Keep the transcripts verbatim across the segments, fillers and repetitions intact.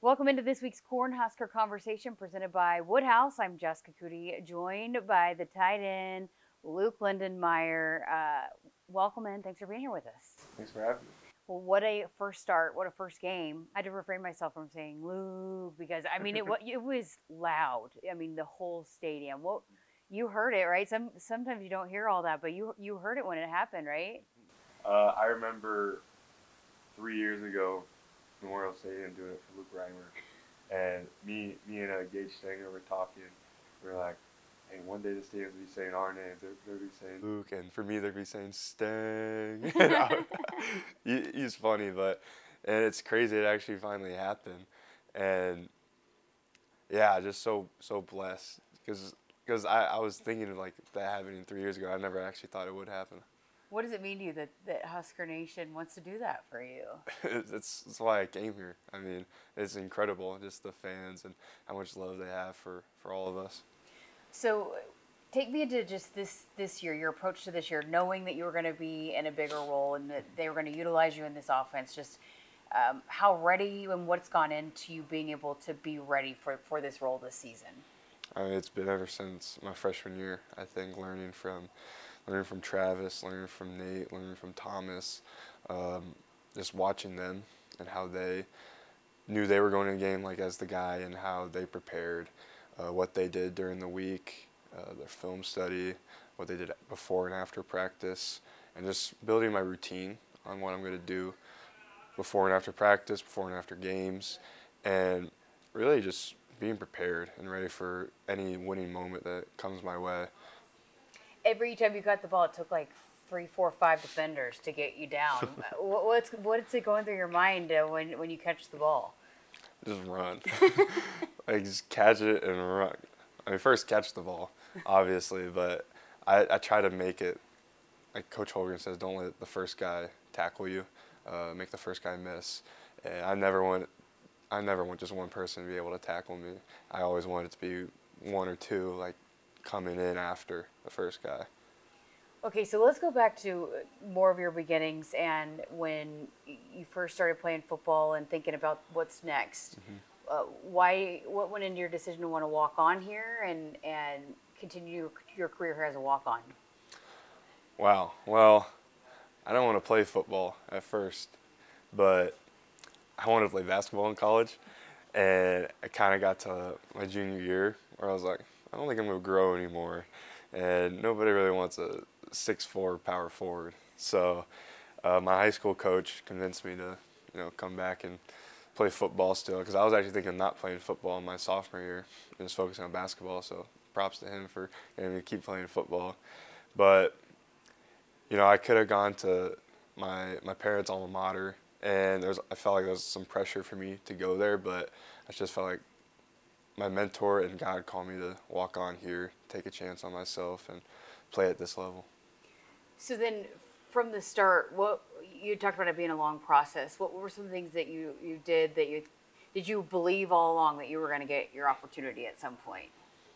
Welcome into this week's Cornhusker Conversation presented by Woodhouse. I'm Jessica Cootie, joined by the tight end, Luke Lindenmeyer. Uh, welcome in. Thanks for being here with us. Thanks for having me. Well, what a first start. What a first game. I had to refrain myself from saying Luke because, I mean, it, it was loud. I mean, the whole stadium. Well, you heard it, right? Some Sometimes you don't hear all that, but you you heard it when it happened, right? Uh, I remember three years ago, Memorial Stadium doing it for Luke Reimer, and me, me and uh, Gage Stanger were talking. We were like, "Hey, one day the stadium's gonna be saying our names. They're, they'll be saying Luke, and for me, they'll be saying Stang." he, he's funny, but and it's crazy. It actually finally happened, and yeah, just so so blessed because because I, I was thinking of like that happening three years ago. I never actually thought it would happen. What does it mean to you that, that Husker Nation wants to do that for you? it's, it's why I came here. I mean, it's incredible, just the fans and how much love they have for, for all of us. So, take me into just this this year, your approach to this year, knowing that you were going to be in a bigger role and that they were going to utilize you in this offense. Just um, how ready and what's gone into you being able to be ready for, for this role this season? I mean, it's been ever since my freshman year. I think learning from learning from Travis, learning from Nate, learning from Thomas, um, just watching them and how they knew they were going to a game like as the guy and how they prepared, uh, what they did during the week, uh, their film study, what they did before and after practice, and just building my routine on what I'm going to do before and after practice, before and after games, and really just being prepared and ready for any winning moment that comes my way. Every time you got the ball, it took like three, four, five defenders to get you down. what, what's what's it going through your mind uh, when when you catch the ball? Just run. Like just catch it and run. I mean, first catch the ball, obviously, but I, I try to make it, like Coach Holgren says, don't let the first guy tackle you, uh, make the first guy miss. And I never want, I never want just one person to be able to tackle me. I always want it to be one or two, like coming in after the first guy. Okay, so let's go back to more of your beginnings and when you first started playing football and thinking about what's next. Mm-hmm. Uh, why? What went into your decision to want to walk on here and and continue your career here as a walk on? Wow. Well, I don't want to play football at first, but I wanted to play basketball in college, and I kind of got to my junior year where I was like, I don't think I'm going to grow anymore, and nobody really wants a six foot four power forward. So uh, my high school coach convinced me to, you know, come back and play football still because I was actually thinking of not playing football in my sophomore year and just focusing on basketball. So props to him for getting me to keep playing football. But you know, I could have gone to my my parents' alma mater, and there's I felt like there was some pressure for me to go there, but I just felt like my mentor and God called me to walk on here, take a chance on myself, and play at this level. So then, from the start, what you talked about it being a long process. What were some things that you you did that you did you believe all along that you were going to get your opportunity at some point?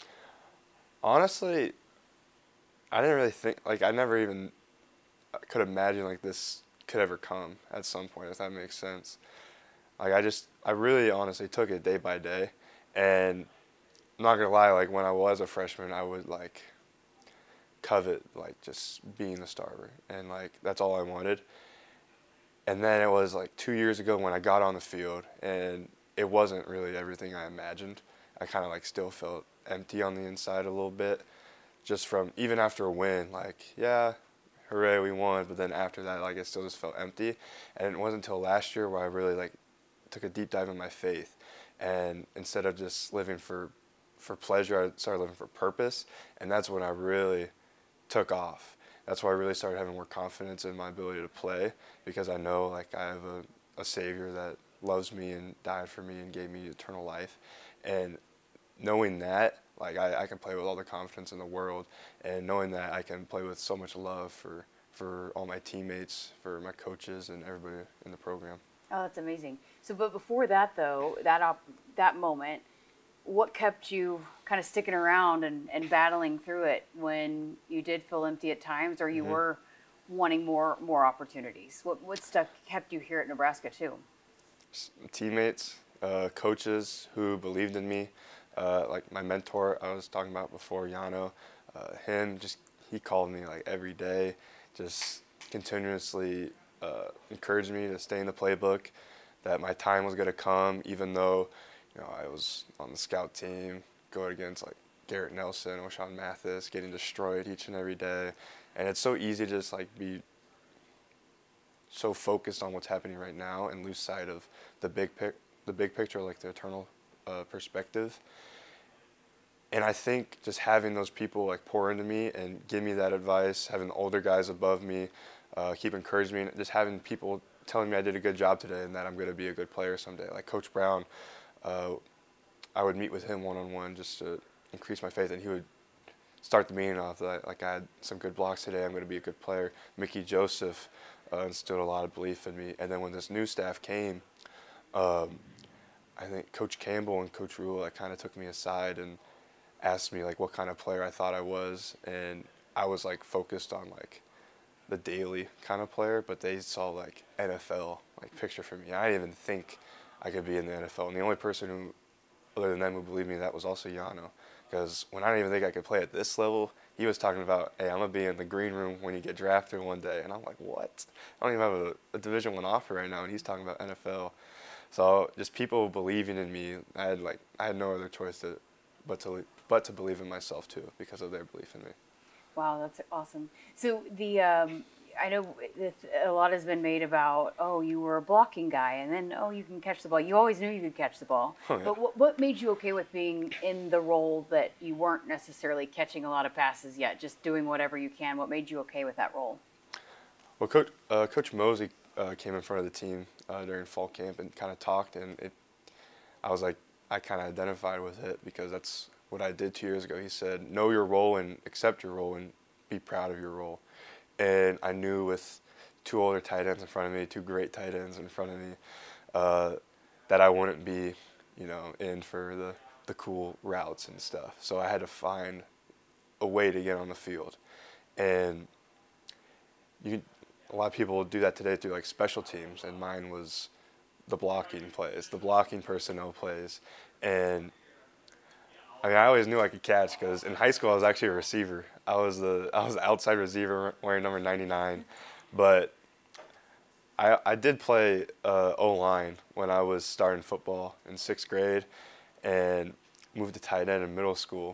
Honestly, I didn't really think like I never even could imagine like this could ever come at some point, if that makes sense. Like I just I really honestly took it day by day, and I'm not gonna lie, like when I was a freshman, I would like covet like just being the starter, and like that's all I wanted. And then it was like two years ago when I got on the field, and it wasn't really everything I imagined. I kind of like still felt empty on the inside a little bit, just from even after a win. Like yeah, hooray, we won, but then after that, like it still just felt empty. And it wasn't until last year where I really like took a deep dive in my faith, and instead of just living for for pleasure, I started living for purpose, and that's when I really took off. That's why I really started having more confidence in my ability to play because I know like I have a, a savior that loves me and died for me and gave me eternal life, and knowing that like I, I can play with all the confidence in the world, and knowing that I can play with so much love for for all my teammates, for my coaches, and everybody in the program. Oh, that's amazing. So, but before that though, that op- that moment, what kept you kind of sticking around and, and battling through it when you did feel empty at times, or you Mm-hmm. were wanting more more opportunities? What what stuff kept you here at Nebraska too? Teammates uh, coaches who believed in me, uh, like my mentor I was talking about before, Yano, uh, him just he called me like every day, just continuously uh, encouraged me to stay in the playbook, that my time was gonna come, even though you know I was on the scout team going against like Garrett Nelson, O'Shawn Mathis, getting destroyed each and every day, and it's so easy to just like be so focused on what's happening right now and lose sight of the big pic, the big picture, like the eternal uh, perspective. And I think just having those people like pour into me and give me that advice, having the older guys above me uh, keep encouraging me, and just having people telling me I did a good job today and that I'm going to be a good player someday. Like Coach Brown, uh, I would meet with him one on one just to increase my faith, and he would start the meeting off that like I had some good blocks today, I'm going to be a good player. Mickey Joseph uh, instilled a lot of belief in me, and then when this new staff came, um, I think Coach Campbell and Coach Rule like kind of took me aside and asked me like what kind of player I thought I was, and I was like focused on like the daily kind of player, but they saw like N F L like picture for me. I didn't even think I could be in the N F L, and the only person who, other than them, who believed me that was also Yano, because when I didn't even think I could play at this level, he was talking about, hey, I'm gonna be in the green room when you get drafted one day, and I'm like, what? I don't even have a, a Division One offer right now, and he's talking about N F L. So just people believing in me, I had like I had no other choice to, but to but to believe in myself too because of their belief in me. Wow, that's awesome. So the um, I know that a lot has been made about, oh, you were a blocking guy, and then oh, you can catch the ball. You always knew you could catch the ball. Oh, yeah. But what, what made you okay with being in the role that you weren't necessarily catching a lot of passes yet, just doing whatever you can? What made you okay with that role? Well, Coach uh, Coach Mosey uh, came in front of the team uh, during fall camp and kind of talked, and it. I was like, I kind of identified with it because that's what I did two years ago. He said, know your role and accept your role and be proud of your role. And I knew with two older tight ends in front of me, two great tight ends in front of me, uh, that I wouldn't be, you know, in for the, the cool routes and stuff. So I had to find a way to get on the field. And you, a lot of people do that today through like special teams, and mine was the blocking plays, the blocking personnel plays. And I mean, I always knew I could catch because in high school I was actually a receiver. I was the I was the outside receiver wearing number ninety-nine, but I I did play uh, O-line when I was starting football in sixth grade, and moved to tight end in middle school.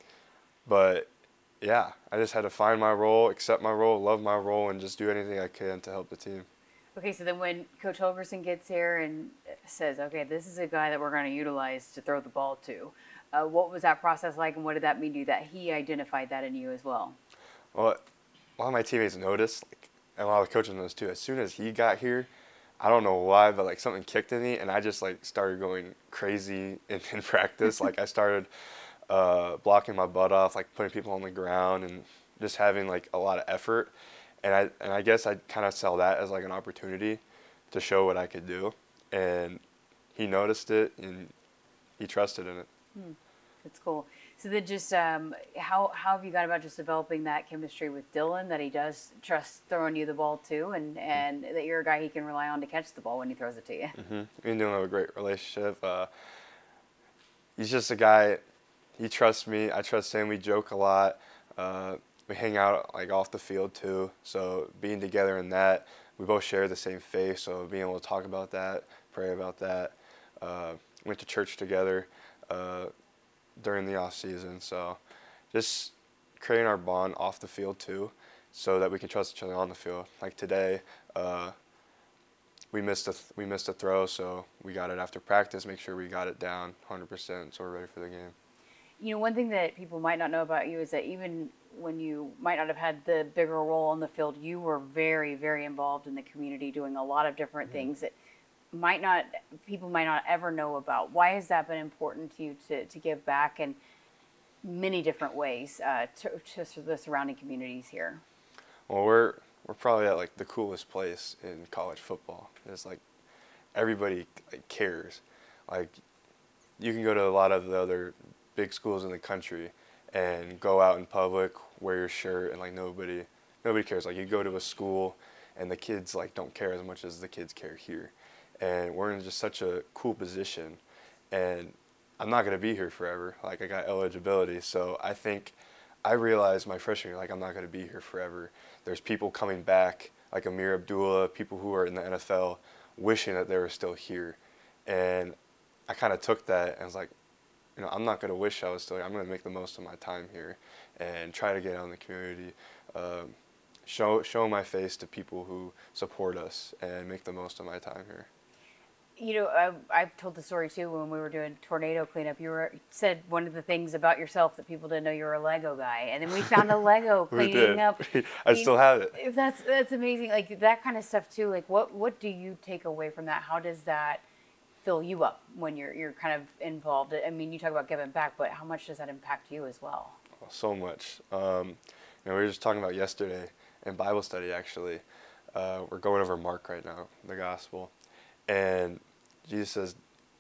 But yeah, I just had to find my role, accept my role, love my role, and just do anything I can to help the team. Okay, so then when Coach Holgerson gets here and says, okay, this is a guy that we're going to utilize to throw the ball to, uh, what was that process like, and what did that mean to you that he identified that in you as well? Well, a lot of my teammates noticed, like, and a lot of the coaches noticed too. As soon as he got here, I don't know why, but like something kicked in me, and I just like started going crazy in, in practice. Like I started uh, blocking my butt off, like putting people on the ground, and just having like a lot of effort. And I and I guess I kind of saw that as like an opportunity to show what I could do, and he noticed it and he trusted in it. Hmm. That's cool. So then, just um, how how have you gone about just developing that chemistry with Dylan, that he does trust throwing you the ball too, and and that you're a guy he can rely on to catch the ball when he throws it to you? Mm-hmm. Me and Dylan have a great relationship. Uh, he's just a guy. He trusts me. I trust him. We joke a lot. Uh, we hang out like off the field too. So being together in that, we both share the same faith. So being able to talk about that, pray about that. Uh, went to church together uh, during the off season. So just creating our bond off the field too, so that we can trust each other on the field. Like today, uh, we missed a th- we missed a throw, so we got it after practice. Make sure we got it down one hundred percent, so we're ready for the game. You know, one thing that people might not know about you is that even when you might not have had the bigger role on the field, you were very, very involved in the community, doing a lot of different mm-hmm. things that might not people might not ever know about. Why has that been important to you to, to give back in many different ways uh, to, to the surrounding communities here? Well, we're we're probably at like the coolest place in college football. It's like everybody like cares. Like you can go to a lot of the other big schools in the country and go out in public, wear your shirt, and like nobody nobody cares. Like you go to a school and the kids like don't care as much as the kids care here. and we're in just such a cool position. And I'm not going to be here forever. Like, I got eligibility. So I think I realized my freshman year, like, I'm not going to be here forever. There's people coming back, like Amir Abdullah, people who are in the N F L, wishing that they were still here. And I kind of took that and was like, you know, I'm not going to wish I was still here. I'm going to make the most of my time here and try to get out in the community, um, show show my face to people who support us, and make the most of my time here. You know, I, I've told the story too when we were doing tornado cleanup. You were said one of the things about yourself that people didn't know you were a Lego guy, and then we found a Lego We cleaning did. up. I still have it. If that's that's amazing, like that kind of stuff too. Like, what what do you take away from that? How does that fill you up when you're you're kind of involved? I mean, you talk about giving back, but how much does that impact you as well? So much. Um, you know, we were just talking about yesterday in Bible study. Actually, uh, we're going over Mark right now, the Gospel, and Jesus says,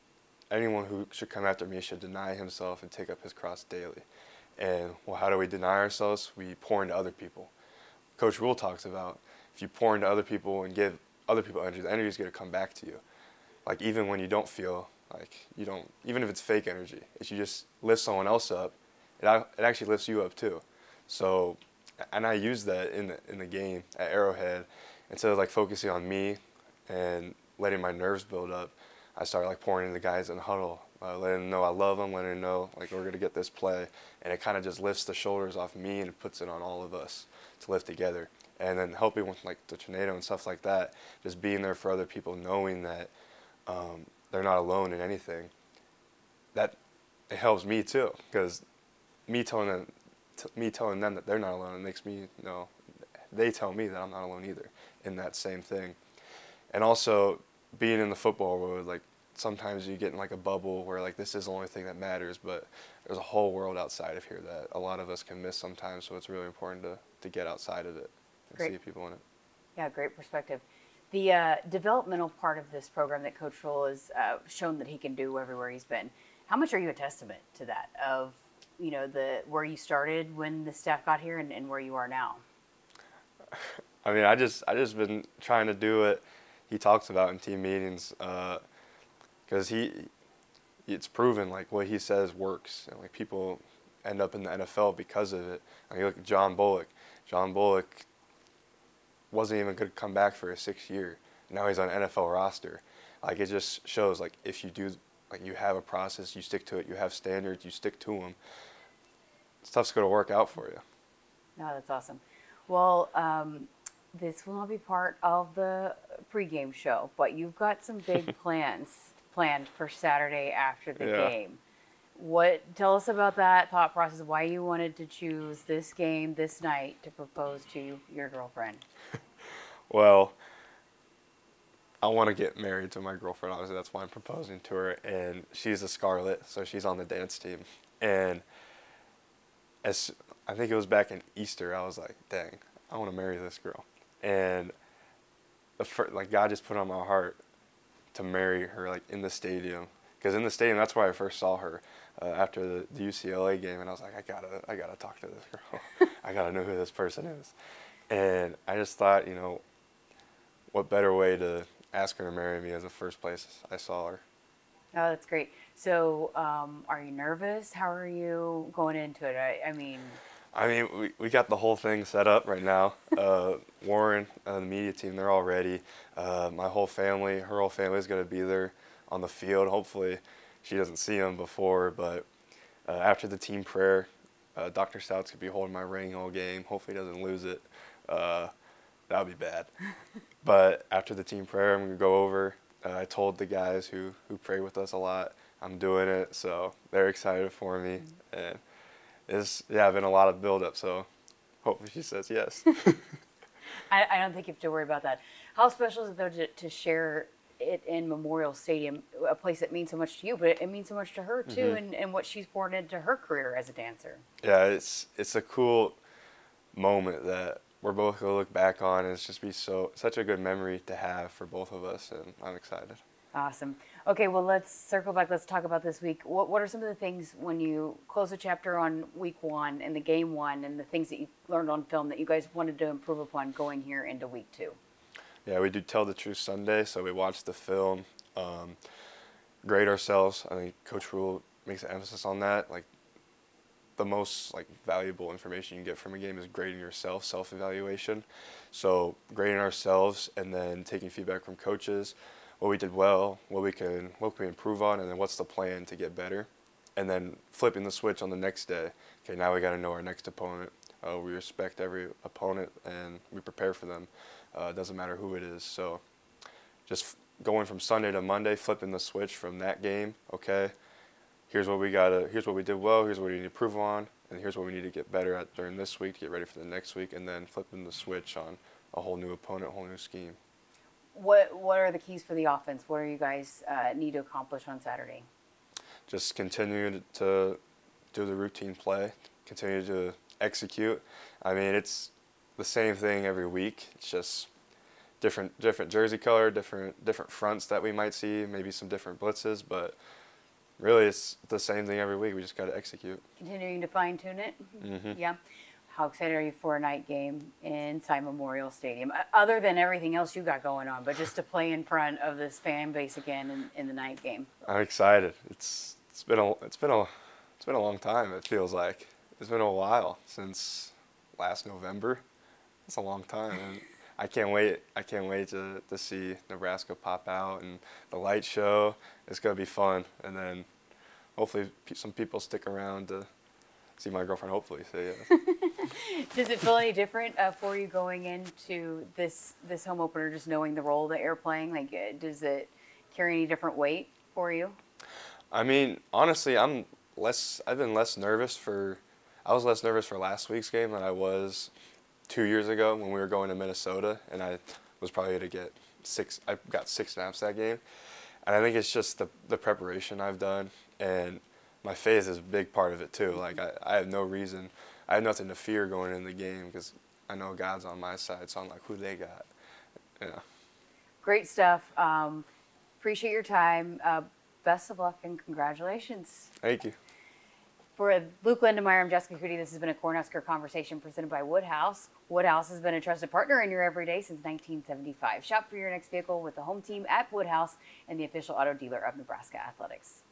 anyone who should come after me should deny himself and take up his cross daily. And, well, how do we deny ourselves? We pour into other people. Coach Rule talks about if you pour into other people and give other people energy, the energy is going to come back to you. Like, even when you don't feel like you don't, even if it's fake energy, if you just lift someone else up, it, it actually lifts you up too. So, and I use that in the, in the game at Arrowhead. Instead of like focusing on me and letting my nerves build up, I started like pouring into the guys in the huddle, uh, letting them know I love them, letting them know like we're gonna get this play, and it kind of just lifts the shoulders off me and it puts it on all of us to lift together. And then helping with like the tornado and stuff like that, just being there for other people, knowing that um, they're not alone in anything. That it helps me too, because me telling them, t- me telling them that they're not alone, it makes me you know they tell me that I'm not alone either in that same thing. And also, being in the football world, like sometimes you get in like a bubble where like this is the only thing that matters, but there's a whole world outside of here that a lot of us can miss sometimes. So it's really important to, to get outside of it and Great. see people in it. Yeah, great perspective. The uh, developmental part of this program that Coach Rule has uh, shown that he can do everywhere he's been. How much are you a testament to that? Of you know the where you started when the staff got here and, and where you are now. I mean, I just I just been trying to do what he talks about in team meetings, because uh, he it's proven like what he says works, and like people end up in the N F L because of it. Like, you look at John Bullock. John Bullock wasn't even going to come back for a sixth year. Now he's on an N F L roster. Like, it just shows like if you do like you have a process, you stick to it. You have standards, you stick to them. Stuff's going to work out for you. No, that's awesome. Well, um, this will not be part of the pregame show, but you've got some big plans planned for Saturday after the Yeah. game. What? Tell us about that thought process. Why you wanted to choose this game this night to propose to your girlfriend? Well, I want to get married to my girlfriend. Obviously, that's why I'm proposing to her. And she's a Scarlet, so she's on the dance team. And as I think it was back in Easter, I was like, dang, I want to marry this girl. And the fir- like God just put on my heart to marry her like in the stadium, because in the stadium that's where I first saw her uh, after the, the U C L A game, and I was like, I gotta I gotta talk to this girl. I gotta know who this person is. And I just thought, you know, what better way to ask her to marry me as the first place I saw her. Oh, that's great. So, um, are you nervous? How are you going into it? I, I mean, I mean, we, we got the whole thing set up right now. Uh, Warren, uh, the media team, they're all ready. Uh, my whole family, her whole family is going to be there on the field. Hopefully she doesn't see them before, but uh, after the team prayer, uh, Doctor Stouts could be holding my ring all game. Hopefully he doesn't lose it. Uh, that would be bad. But after the team prayer, I'm going to go over. Uh, I told the guys who, who pray with us a lot, I'm doing it, so they're excited for me. Mm-hmm. And it's, yeah, been a lot of build-up, so hopefully she says yes. I, I don't think you have to worry about that. How special is it, though, to, to share it in Memorial Stadium, a place that means so much to you, but it means so much to her, too, mm-hmm. and, and what she's poured into her career as a dancer. Yeah, it's it's a cool moment that we're both going to look back on, and it's just be so such a good memory to have for both of us, and I'm excited. Awesome. Okay, well, let's circle back. Let's talk about this week. What What are some of the things when you close a chapter on week one and the game one and the things that you learned on film that you guys wanted to improve upon going here into week two? Yeah, we do Tell the Truth Sunday, so we watch the film, um, grade ourselves. I think Coach Rule makes an emphasis on that. Like, the most like valuable information you can get from a game is grading yourself, self-evaluation. So grading ourselves and then taking feedback from coaches, what we did well, what we can what can we improve on, and then what's the plan to get better, and then flipping the switch on the next day. Okay, now we got to know our next opponent. Uh, we respect every opponent and we prepare for them. Uh, doesn't matter who it is. So just f- going from Sunday to Monday, flipping the switch from that game. Okay, here's what we gotta. Here's what we did well. Here's what we need to improve on, and here's what we need to get better at during this week to get ready for the next week. And then flipping the switch on a whole new opponent, whole new scheme. What What are the keys for the offense? What do you guys uh, need to accomplish on Saturday? Just continue to do the routine play. Continue to execute. I mean, it's the same thing every week. It's just different different jersey color, different different fronts that we might see, maybe some different blitzes, but really it's the same thing every week. We just got to execute. Continuing to fine tune it. Mm-hmm. Yeah. How excited are you for a night game inside Memorial Stadium? Uh, Other than everything else you got going on, but just to play in front of this fan base again in, in the night game. I'm excited. It's it's been a it's been a it's been a long time. It feels like it's been a while since last November. It's a long time, and I can't wait. I can't wait to to see Nebraska pop out and the light show. It's gonna be fun, and then hopefully pe- some people stick around to see my girlfriend. Hopefully, so yeah. Does it feel any different uh, for you going into this this home opener, just knowing the role that you're playing? Like, uh, does it carry any different weight for you? I mean, honestly, I'm less. I've been less nervous for. I was less nervous for last week's game than I was two years ago when we were going to Minnesota, and I was probably going to get six. I got six snaps that game, and I think it's just the the preparation I've done, and my faith is a big part of it too. Like I, I have no reason. I have nothing to fear going in the game because I know God's on my side. So I'm like, who they got? Yeah. Great stuff. Um, appreciate your time. Uh, best of luck and congratulations. Thank you. For Luke Lindemeyer, I'm Jessica Cootie. This has been a Cornhusker Conversation presented by Woodhouse. Woodhouse has been a trusted partner in your everyday since nineteen seventy-five. Shop for your next vehicle with the home team at Woodhouse and the official auto dealer of Nebraska Athletics.